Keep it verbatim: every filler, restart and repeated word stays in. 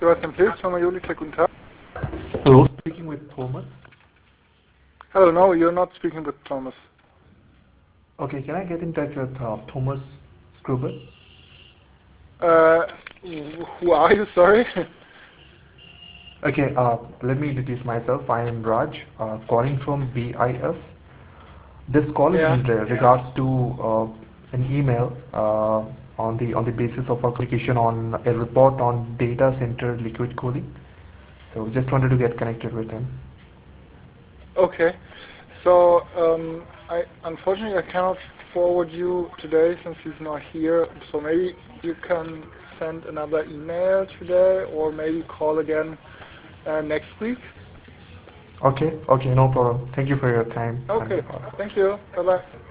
Sebastian Pilz, Firma Jolitech, guten Tag. Hello, speaking with Thomas. Hello, no, you're not speaking with Thomas. Okay, can I get in touch with uh, Thomas Gruber? Uh, who are you, sorry? Okay, uh, let me introduce myself. I am Raj, uh, calling from B I S. This call is Yeah. in re- regards to uh, an email uh, on the on the basis of our communication on a report on data center liquid cooling. So just wanted to get connected with him. Okay. So, um, I unfortunately I cannot forward you today since he's not here. So maybe you can send another email today, or maybe call again uh, next week. Okay, okay, no problem. Thank you for your time and Okay. effort. Thank you. Bye bye.